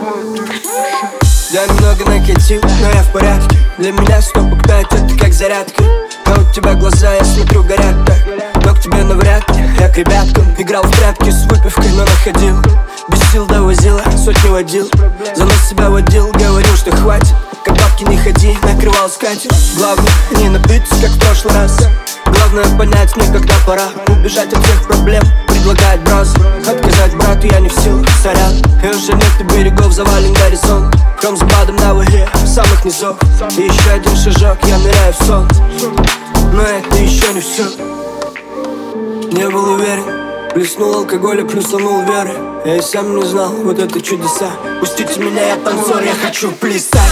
Я немного накатил, но я в порядке. Для меня стопок 5 это как зарядка. А у тебя глаза, я смотрю, горят так. Но к тебе навряд ли, я к ребяткам. Играл в прятки с выпивкой, но находил. Без сил довозила, сотни водил. За нос себя водил, говорил, что хватит. Как бабки не ходи, накрывал скатерть. Главное не напиться, как в прошлый раз. Главное понять мне, когда пора убежать от всех проблем, предлагать брос. Отказать брату я не в силах, сорян. И уже нет на берегов, завален горизонт. Кромсбадом на воге, самых низов. И еще один шажок, я ныряю в сон. Но это еще не все. Не был уверен, плеснул алкоголя, плюсанул веры. Я и сам не знал, вот это чудеса. Пустите меня, я танцор, я хочу плясать.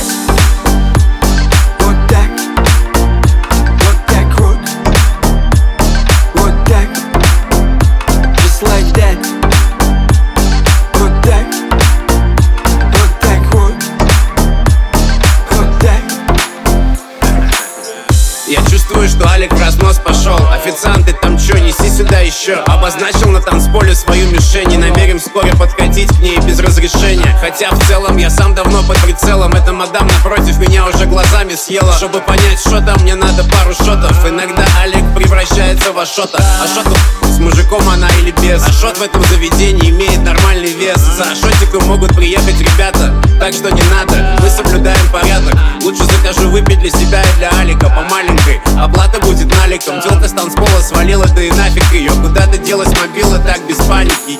Я чувствую, что Алик в разнос пошел. Официант, ты там чё, неси сюда еще. Обозначил на танцполе свою мишень и намерен вскоре подкатить к ней без разрешения. Хотя в целом я сам давно под прицелом. Эта мадам напротив меня уже глазами съела. Чтобы понять, что там, мне надо пару шотов. Иногда Алик превращается в Ашота. Ашоту с мужиком она или без. Ашот в этом заведении имеет нормальный вес. За Ашотиком могут приехать ребята, так что не надо, мы соблюдаем порядок. Лучше закажу выпить для себя и для Алика по маленькой. Оплата будет наликом. Телка с танцпола свалила, да и нафиг ее. Куда-то делась мобила, так без паники.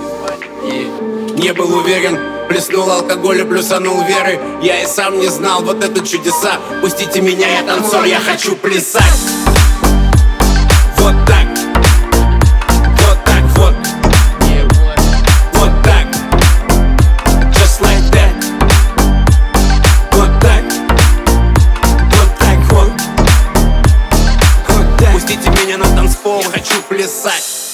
Не был уверен, плеснул алкоголя, плюсанул веры. Я и сам не знал, вот это чудеса. Пустите меня, я танцор, я хочу плясать. Вот так. Вот так вот. Вот так. Just like that. Вот так. Вот так вот. Вот так. Пустите меня на танцпол, я хочу плясать.